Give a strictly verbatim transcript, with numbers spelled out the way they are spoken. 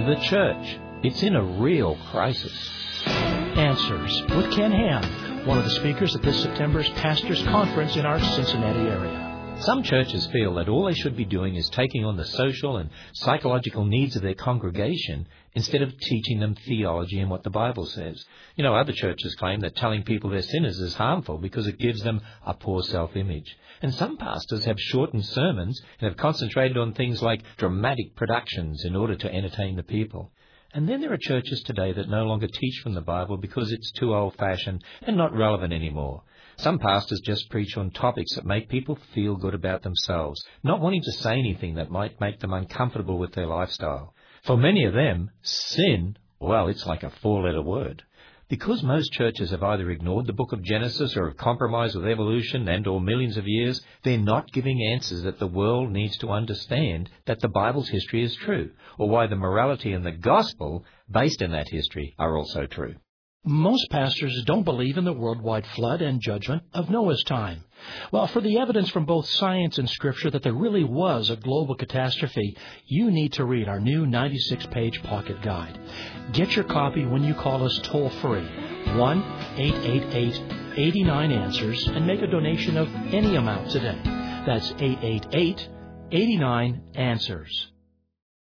The church, it's in a real crisis. Answers with Ken Ham, one of the speakers at this September's Pastors Conference in our Cincinnati area. Some churches feel that all they should be doing is taking on the social and psychological needs of their congregation instead of teaching them theology and what the Bible says. You know, other churches claim that telling people they're sinners is harmful because it gives them a poor self-image. And some pastors have shortened sermons and have concentrated on things like dramatic productions in order to entertain the people. And then there are churches today that no longer teach from the Bible because it's too old-fashioned and not relevant anymore. Some pastors just preach on topics that make people feel good about themselves, not wanting to say anything that might make them uncomfortable with their lifestyle. For many of them, sin, well, it's like a four-letter word. Because most churches have either ignored the book of Genesis or have compromised with evolution and or millions of years, they're not giving answers that the world needs to understand that the Bible's history is true, or why the morality and the gospel based in that history are also true. Most pastors don't believe in the worldwide flood and judgment of Noah's time. Well, for the evidence from both science and Scripture that there really was a global catastrophe, you need to read our new ninety-six page pocket guide. Get your copy when you call us toll-free, one eight eight eight, eight nine, answers, and make a donation of any amount today. That's eight eight eight, eight nine, answers.